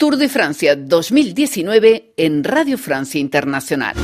Tour de Francia 2019 en Radio Francia Internacional.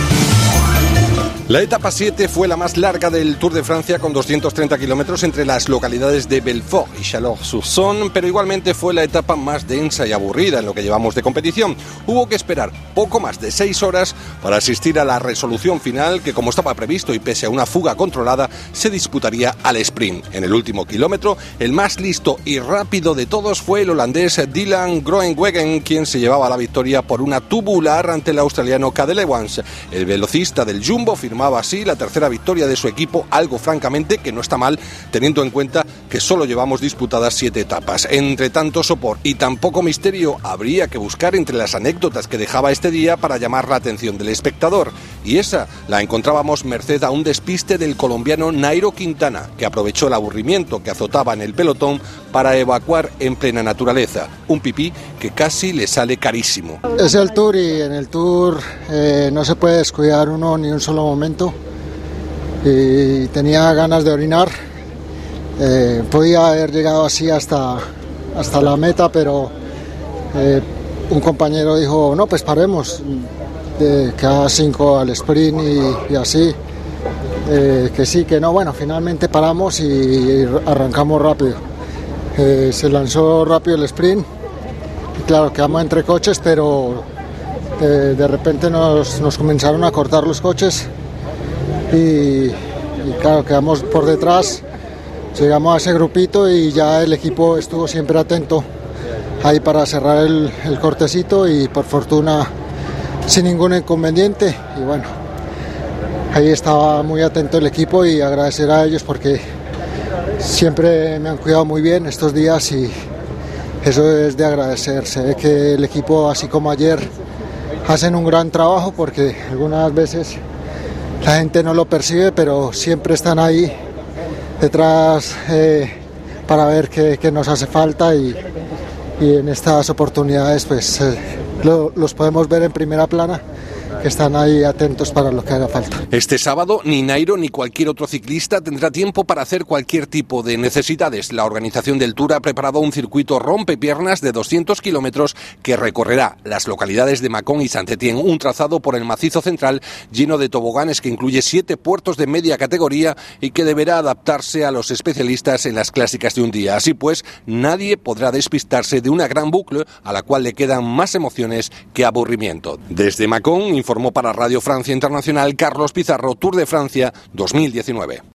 La etapa 7 fue la más larga del Tour de Francia, con 230 kilómetros entre las localidades de Belfort y Chalon-sur-Saône, pero igualmente fue la etapa más densa y aburrida en lo que llevamos de competición. Hubo que esperar poco más de 6 horas para asistir a la resolución final, que, como estaba previsto y pese a una fuga controlada, se disputaría al sprint. En el último kilómetro, el más listo y rápido de todos fue el holandés Dylan Groenewegen, quien se llevaba la victoria por una tubular ante el australiano Cadel Evans. El velocista del Jumbo firmaba así la tercera victoria de su equipo, algo francamente que no está mal, teniendo en cuenta que solo llevamos disputadas 7 etapas. Entre tanto sopor y tan poco misterio, habría que buscar entre las anécdotas que dejaba este día para llamar la atención del espectador, y esa la encontrábamos merced a un despiste del colombiano Nairo Quintana, que aprovechó el aburrimiento que azotaba en el pelotón para evacuar en plena naturaleza, un pipí que casi le sale carísimo. Es el Tour, y en el Tour no se puede descuidar uno ni un solo momento, y tenía ganas de orinar. Podía haber llegado así hasta la meta, pero un compañero dijo, no, pues paremos, queda 5 al sprint y así, que sí, que no. Bueno, finalmente paramos y arrancamos rápido. Se lanzó rápido el sprint y claro, quedamos entre coches, pero de repente nos comenzaron a cortar los coches y claro, quedamos por detrás. Llegamos a ese grupito y ya el equipo estuvo siempre atento ahí para cerrar el cortecito, y por fortuna sin ningún inconveniente. Y bueno, ahí estaba muy atento el equipo, y agradecer a ellos porque siempre me han cuidado muy bien estos días, y eso es de agradecer. Se ve que el equipo, así como ayer, hacen un gran trabajo, porque algunas veces la gente no lo percibe, pero siempre están ahí detrás para ver qué nos hace falta, y en estas oportunidades pues los podemos ver en primera plana, que están ahí atentos para lo que haga falta. Este sábado ni Nairo ni cualquier otro ciclista tendrá tiempo para hacer cualquier tipo de necesidades. La organización del Tour ha preparado un circuito rompepiernas de 200 kilómetros que recorrerá las localidades de Mâcon y Saint-Étienne, un trazado por el macizo central lleno de toboganes que incluye 7 puertos de media categoría y que deberá adaptarse a los especialistas en las clásicas de un día. Así pues, nadie podrá despistarse de una gran bucle a la cual le quedan más emociones que aburrimiento. Desde Mâcon informó para Radio Francia Internacional Carlos Pizarro, Tour de Francia 2019.